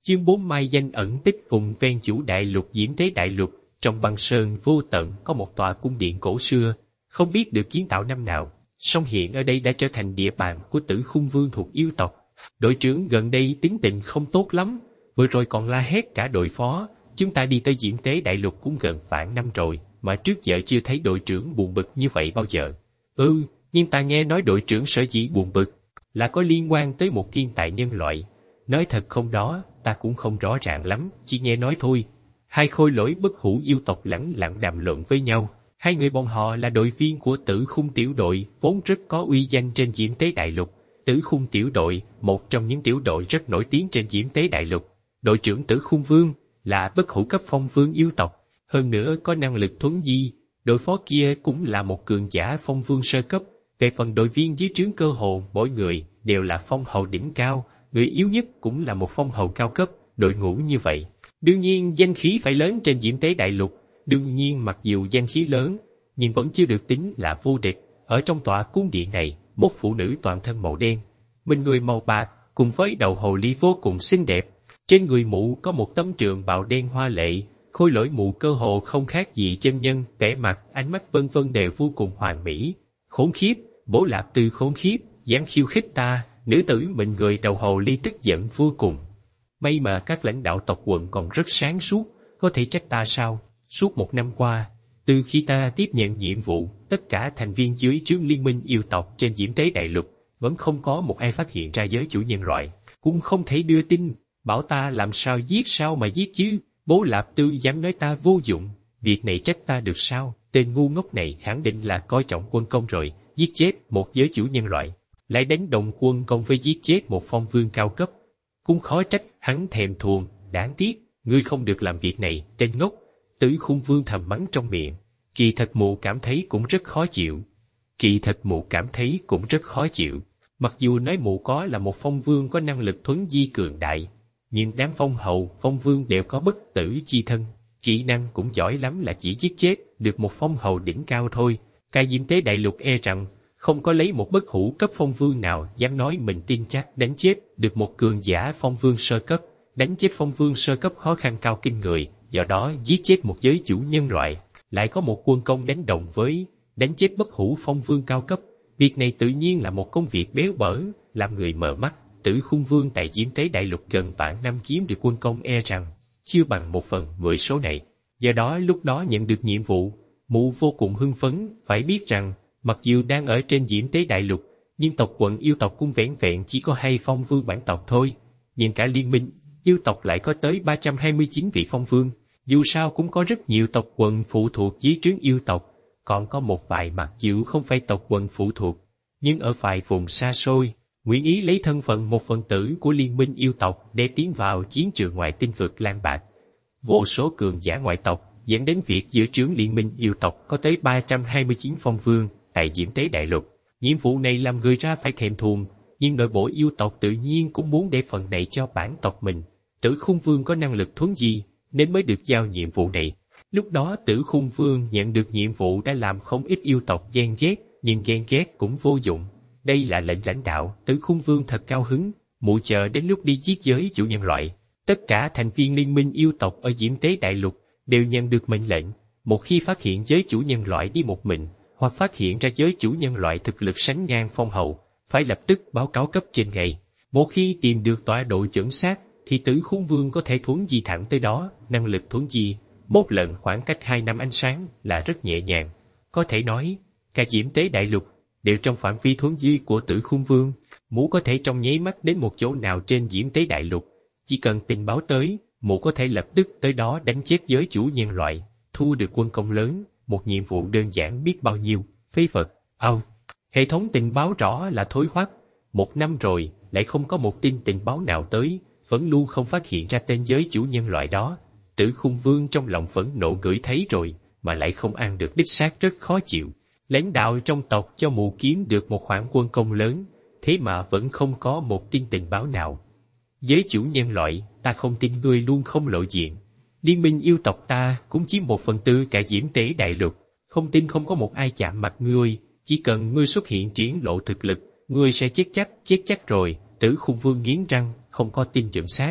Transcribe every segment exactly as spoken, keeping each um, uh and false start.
Chương bốn Mai danh ẩn tích vùng ven chủ đại lục Diễm Tế Đại Lục, trong băng sơn vô tận có một tòa cung điện cổ xưa, không biết được kiến tạo năm nào, song hiện ở đây đã trở thành địa bàn của Tử Khung Vương thuộc yêu tộc. Đội trưởng gần đây tính tình không tốt lắm, vừa rồi còn la hét cả đội phó. Chúng ta đi tới Diễm Tế Đại Lục cũng gần vạn năm rồi, mà trước giờ chưa thấy đội trưởng buồn bực như vậy bao giờ. Ừ, nhưng ta nghe nói đội trưởng sở dĩ buồn bực là có liên quan tới một thiên tài nhân loại. Nói thật không đó, ta cũng không rõ ràng lắm, chỉ nghe nói thôi. Hai khôi lỗi bất hủ yêu tộc lẳng lặng đàm luận với nhau. Hai người bọn họ là đội viên của Tử Khung tiểu đội, vốn rất có uy danh trên Diễm Tế Đại Lục. Tử Khung tiểu đội, một trong những tiểu đội rất nổi tiếng trên Diễm Tế Đại Lục. Đội trưởng Tử Khung Vương là bất hủ cấp phong vương yêu tộc, hơn nữa có năng lực thuấn di. Đội phó kia cũng là một cường giả phong vương sơ cấp. Về phần đội viên dưới trướng cơ hồ, mỗi người đều là phong hầu đỉnh cao, người yếu nhất cũng là một phong hầu cao cấp. Đội ngũ như vậy, đương nhiên danh khí phải lớn trên Diễm Tế Đại Lục. Đương nhiên mặc dù danh khí lớn, nhưng vẫn chưa được tính là vô địch. Ở trong tòa cung điện này, một phụ nữ toàn thân màu đen, mình người màu bạc, cùng với đầu hồ ly vô cùng xinh đẹp. Trên người mụ có một tấm trường bào đen hoa lệ, khôi lỗi mụ cơ hồ không khác gì chân nhân, vẻ mặt, ánh mắt vân vân đều vô cùng hoàn mỹ. Khốn khiếp, Bố Lạp Tư khốn khiếp, dám khiêu khích ta. Nữ tử mình người đầu hồ ly tức giận vô cùng. May mà các lãnh đạo tộc quận còn rất sáng suốt, có thể trách ta sao? Suốt một năm qua, từ khi ta tiếp nhận nhiệm vụ, tất cả thành viên dưới trướng liên minh yêu tộc trên Diễm Tế Đại Lục vẫn không có một ai phát hiện ra giới chủ nhân loại, cũng không thể đưa tin, bảo ta làm sao giết sao mà giết chứ. Bố Lạp Tư dám nói ta vô dụng, việc này trách ta được sao? Tên ngu ngốc này khẳng định là coi trọng quân công rồi, giết chết một giới chủ nhân loại, lại đánh đồng quân công với giết chết một phong vương cao cấp. Cũng khó trách hắn thèm thuồng, đáng tiếc, ngươi không được làm việc này, tên ngốc. Tử Khung Vương thầm mắng trong miệng, kỳ thật mụ cảm thấy cũng rất khó chịu. Kỳ thật mụ cảm thấy cũng rất khó chịu. Mặc dù nói mụ có là một phong vương có năng lực thuấn di cường đại, nhưng đám phong hầu, phong vương đều có bất tử chi thân. Kỹ năng cũng giỏi lắm là chỉ giết chết được một phong hầu đỉnh cao thôi. Cái Diễm Tế Đại Lục e rằng không có lấy một bất hủ cấp phong vương nào dám nói mình tin chắc đánh chết được một cường giả phong vương sơ cấp. Đánh chết phong vương sơ cấp khó khăn cao kinh người, do đó giết chết một giới chủ nhân loại, lại có một quân công đánh đồng với đánh chết bất hủ phong vương cao cấp. Việc này tự nhiên là một công việc béo bở, làm người mờ mắt. Tử Khung Vương tại Diễm Tế Đại Lục gần vạn năm chiếm được quân công e rằng chưa bằng một phần mười số này. Do đó lúc đó nhận được nhiệm vụ, mụ vô cùng hưng phấn. Phải biết rằng mặc dù đang ở trên Diễm Tế Đại Lục, nhưng tộc quận yêu tộc cũng vẻn vẹn chỉ có hai phong vương bản tộc thôi, nhưng cả liên minh yêu tộc lại có tới ba trăm hai mươi chín vị phong vương. Dù sao cũng có rất nhiều tộc quận phụ thuộc dưới trướng yêu tộc, còn có một vài mặc dù không phải tộc quận phụ thuộc, nhưng ở vài vùng xa xôi, nguyện ý lấy thân phận một phần tử của liên minh yêu tộc để tiến vào chiến trường ngoài tinh vực Lan Bạc. Vô số cường giả ngoại tộc dẫn đến việc giữa trướng liên minh yêu tộc có tới ba trăm hai mươi chín phong vương tại Diễm Tế Đại Lục. Nhiệm vụ này làm người ra phải thèm thuồng, nhưng nội bộ yêu tộc tự nhiên cũng muốn để phần này cho bản tộc mình. Tử Khung Vương có năng lực thuấn di, nên mới được giao nhiệm vụ này. Lúc đó Tử Khung Vương nhận được nhiệm vụ đã làm không ít yêu tộc ghen ghét, nhưng ghen ghét cũng vô dụng. Đây là lệnh lãnh đạo, Tử Khung Vương thật cao hứng, mụ chờ đến lúc đi giết giới chủ nhân loại. Tất cả thành viên liên minh yêu tộc ở Diễm Tế Đại Lục đều nhận được mệnh lệnh, một khi phát hiện giới chủ nhân loại đi một mình, hoặc phát hiện ra giới chủ nhân loại thực lực sánh ngang phong hầu, phải lập tức báo cáo cấp trên ngày. Một khi tìm được tọa độ chuẩn xác, thì Tử Khung Vương có thể thuấn di thẳng tới đó. Năng lực thuấn di một lần khoảng cách hai năm ánh sáng là rất nhẹ nhàng. Có thể nói, cả Diễm Tế Đại Lục đều trong phạm vi thuấn di của Tử Khung Vương. Mụ có thể trong nháy mắt đến một chỗ nào trên Diễm Tế Đại Lục. Chỉ cần tình báo tới, mụ có thể lập tức tới đó đánh chết giới chủ nhân loại, thu được quân công lớn. Một nhiệm vụ đơn giản biết bao nhiêu, phế vật. Âu, hệ thống tình báo rõ là thối hoắc. Một năm rồi, lại không có một tin tình báo nào tới, vẫn luôn không phát hiện ra tên giới chủ nhân loại đó. Tử Khung Vương trong lòng phẫn nộ ngửi thấy rồi, mà lại không ăn được đích xác rất khó chịu. Lãnh đạo trong tộc cho mụ kiếm được một khoản quân công lớn, thế mà vẫn không có một tin tình báo nào. Giới chủ nhân loại, ta không tin ngươi luôn không lộ diện. Liên minh yêu tộc ta cũng chiếm một phần tư cả Diễm Tế Đại Lục, không tin không có một ai chạm mặt ngươi, chỉ cần ngươi xuất hiện triển lộ thực lực, ngươi sẽ chết chắc, chết chắc rồi. Tử Khung Vương nghiến răng, không có tin chuẩn xác.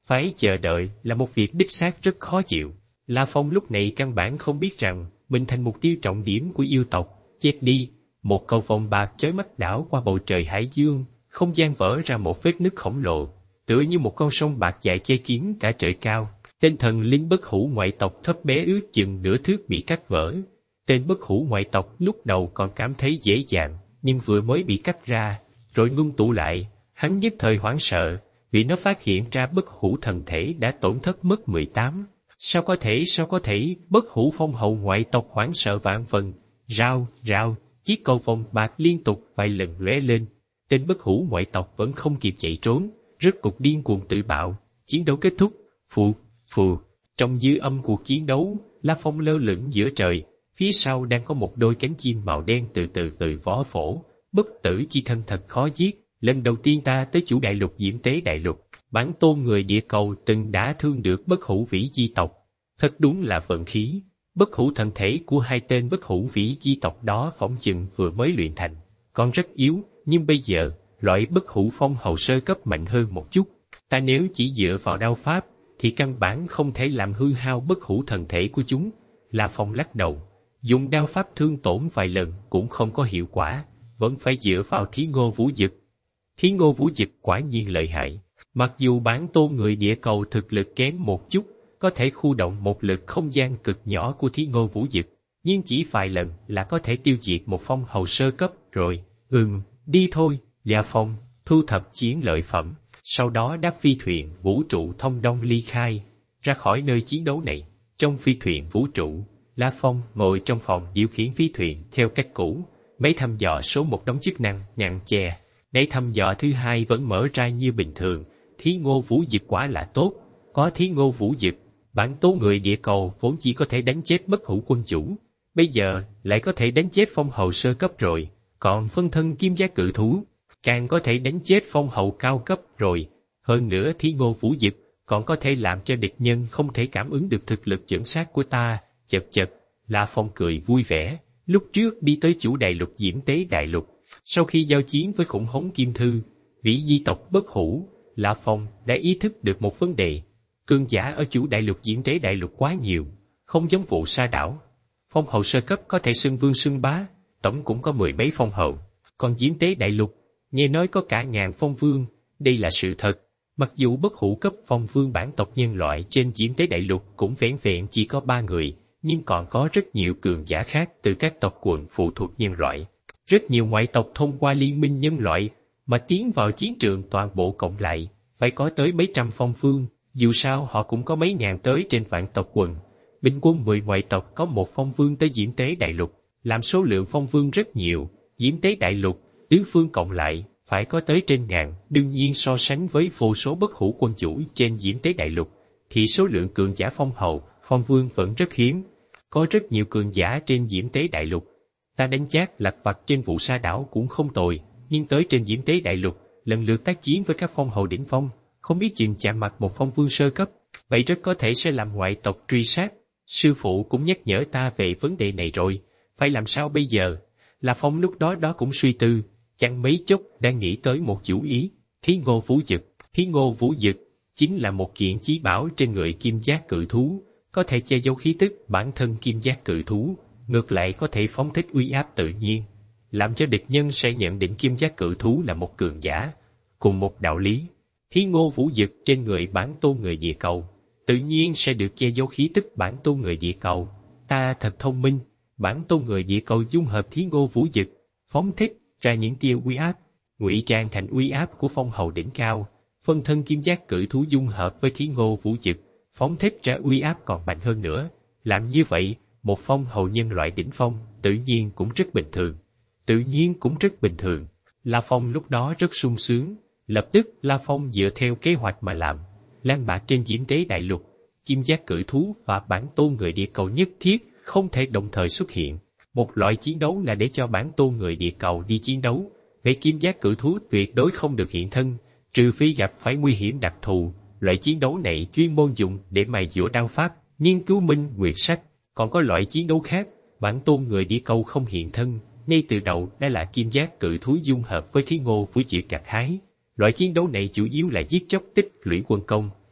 Phải chờ đợi là một việc đích xác rất khó chịu. La Phong lúc này căn bản không biết rằng mình thành mục tiêu trọng điểm của yêu tộc. Chết đi, một cầu vồng bạc chói mắt đảo qua bầu trời hải dương, không gian vỡ ra một vết nứt khổng lồ, tựa như một con sông bạc dài che kín cả trời cao. Tên thần linh bất hủ ngoại tộc thấp bé ước chừng nửa thước bị cắt vỡ. Tên bất hủ ngoại tộc lúc đầu còn cảm thấy dễ dàng, nhưng vừa mới bị cắt ra, rồi ngưng tụ lại, hắn nhất thời hoảng sợ, vì nó phát hiện ra bất hủ thần thể đã tổn thất mất mười tám. Sao có thể, sao có thể, bất hủ phong hậu ngoại tộc hoảng sợ vạn phần, rao, rao, chiếc cầu vồng bạc liên tục vài lần lóe lên. Tên bất hủ ngoại tộc vẫn không kịp chạy trốn, rốt cục điên cuồng tự bạo, chiến đấu kết thúc, phù, phù. Trong dư âm cuộc chiến đấu, La Phong lơ lửng giữa trời, phía sau đang có một đôi cánh chim màu đen từ từ từ vó phổ, bất tử chi thân thật khó giết. Lần đầu tiên ta tới chủ đại lục Diễm Tế đại lục, bản tôn người địa cầu từng đã thương được bất hủ vĩ di tộc. Thật đúng là vận khí, bất hủ thần thể của hai tên bất hủ vĩ di tộc đó phỏng chừng vừa mới luyện thành, còn rất yếu, nhưng bây giờ, loại bất hủ phong hậu sơ cấp mạnh hơn một chút. Ta nếu chỉ dựa vào đao pháp, thì căn bản không thể làm hư hao bất hủ thần thể của chúng. La Phong lắc đầu, dùng đao pháp thương tổn vài lần cũng không có hiệu quả, vẫn phải dựa vào Thí Ngô Vũ Dực. Thí Ngô Vũ Dực quả nhiên lợi hại, mặc dù bản tôn người địa cầu thực lực kém một chút, có thể khu động một lực không gian cực nhỏ của Thí Ngô Vũ Dực, nhưng chỉ vài lần là có thể tiêu diệt một phong hầu sơ cấp rồi. Ừm, đi thôi, La Phong, thu thập chiến lợi phẩm, sau đó đáp phi thuyền vũ trụ thông đông ly khai, ra khỏi nơi chiến đấu này. Trong phi thuyền vũ trụ, La Phong ngồi trong phòng điều khiển phi thuyền theo cách cũ, máy thăm dò số một đóng chức năng nhặn chè, máy thăm dò thứ hai vẫn mở ra như bình thường. Thí Ngô Vũ Dực quả là tốt, có Thí Ngô Vũ Dực, bản tố người địa cầu vốn chỉ có thể đánh chết bất hủ quân chủ, bây giờ lại có thể đánh chết phong hầu sơ cấp rồi, còn phân thân kim giác cự thú, càng có thể đánh chết phong hầu cao cấp rồi. Hơn nữa Thí Ngô Vũ Dực còn có thể làm cho địch nhân không thể cảm ứng được thực lực chuẩn xác của ta. Chật chật, La Phong cười vui vẻ. Lúc trước đi tới chủ đại lục Diễm Tế đại lục, sau khi giao chiến với khủng hống Kim Thư, vĩ di tộc bất hủ, La Phong đã ý thức được một vấn đề. Cường giả ở chủ đại lục Diễm Tế đại lục quá nhiều, không giống vụ sa đảo. Phong hầu sơ cấp có thể xưng vương xưng bá, tổng cũng có mười mấy phong hầu, còn Diễm Tế đại lục, nghe nói có cả ngàn phong vương, đây là sự thật. Mặc dù bất hủ cấp phong vương bản tộc nhân loại trên Diễm Tế đại lục cũng vẻn vẹn chỉ có ba người, nhưng còn có rất nhiều cường giả khác từ các tộc quần phụ thuộc nhân loại. Rất nhiều ngoại tộc thông qua liên minh nhân loại mà tiến vào chiến trường, toàn bộ cộng lại phải có tới mấy trăm phong vương, dù sao họ cũng có mấy ngàn tới trên vạn tộc quần. Bình quân mười ngoại tộc có một phong vương tới Diễm Tế đại lục, làm số lượng phong vương rất nhiều. Diễm Tế đại lục, tứ phương cộng lại phải có tới trên ngàn, đương nhiên so sánh với vô số bất hủ quân chủ trên Diễm Tế đại lục, thì số lượng cường giả phong hầu, phong vương vẫn rất hiếm. Có rất nhiều cường giả trên Diễm Tế đại lục. Ta đánh chát lặt vặt trên vụ sa đảo cũng không tồi, nhưng tới trên Diễm Tế đại lục, lần lượt tác chiến với các phong hầu đỉnh phong, không biết chừng chạm mặt một phong vương sơ cấp, vậy rất có thể sẽ làm ngoại tộc truy sát. Sư phụ cũng nhắc nhở ta về vấn đề này rồi, phải làm sao bây giờ? La Phong lúc đó đó cũng suy tư, chẳng mấy chốc đang nghĩ tới một chủ ý. Thí Ngô Vũ Dực, Thí Ngô Vũ Dực chính là một kiện chí bảo trên người kim giác cự thú, có thể che giấu khí tức bản thân kim giác cự thú, ngược lại có thể phóng thích uy áp tự nhiên, làm cho địch nhân sẽ nhận định kim giác cự thú là một cường giả. Cùng một đạo lý, Thí Ngô Vũ Dực trên người bản tôn người địa cầu, tự nhiên sẽ được che giấu khí tức bản tôn người địa cầu. Ta thật thông minh, bản tôn người địa cầu dung hợp Thí Ngô Vũ Dực, phóng thích ra những tia uy áp, ngụy trang thành uy áp của phong hầu đỉnh cao. Phân thân kim giác cự thú dung hợp với Thí Ngô Vũ Dực, phóng thích ra uy áp còn mạnh hơn nữa. Làm như vậy, một phong hầu nhân loại đỉnh phong tự nhiên cũng rất bình thường. Tự nhiên cũng rất bình thường. La Phong lúc đó rất sung sướng. Lập tức La Phong dựa theo kế hoạch mà làm. Lan bạc trên Diễm Tế đại lục, kim giác cự thú và bản tôn người địa cầu nhất thiết không thể đồng thời xuất hiện. Một loại chiến đấu là để cho bản tôn người địa cầu đi chiến đấu, về kim giác cự thú tuyệt đối không được hiện thân, trừ phi gặp phải nguy hiểm đặc thù. Loại chiến đấu này chuyên môn dùng để mài dũa đao pháp, nghiên cứu minh nguyệt sách. Còn có loại chiến đấu khác, bản tôn người địa cầu không hiện thân, ngay từ đầu đã là kim giác cự thú dung hợp với Thí Ngô Vũ Dực gặt hái. Loại chiến đấu này chủ yếu là giết chóc tích lũy quân công,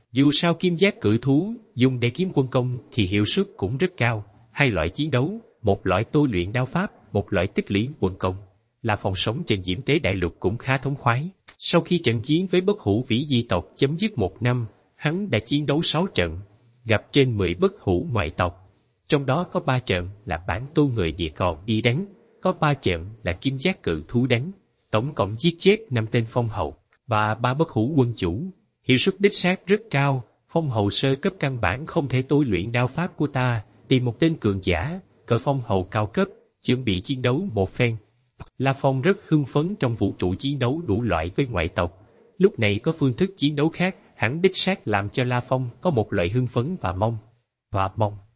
Dù sao kim giác cự thú dùng để kiếm quân công thì hiệu suất cũng rất cao. Hai loại chiến đấu, một loại tôi luyện đao pháp, một loại tích lũy quân công. La Phong sống trên Diễm Tế Đại Lục cũng khá thống khoái. Sau khi trận chiến với bất hủ vĩ di tộc chấm dứt một năm, hắn đã chiến đấu sáu trận, gặp trên mười bất hủ ngoại tộc. Trong đó có ba trận là bản tô người địa còn đi đánh, có ba trận là kim giác cự thú đánh, tổng cộng giết chết năm tên phong hầu và ba bất hủ quân chủ. Hiệu suất đích xác rất cao, phong hầu sơ cấp căn bản không thể tôi luyện đao pháp của ta, tìm một tên cường giả, cỡ phong hầu cao cấp, chuẩn bị chiến đấu một phen. La Phong rất hưng phấn trong vũ trụ chiến đấu đủ loại với ngoại tộc. Lúc này có phương thức chiến đấu khác, hẳn đích xác làm cho La Phong có một loại hưng phấn và mong. Và mong.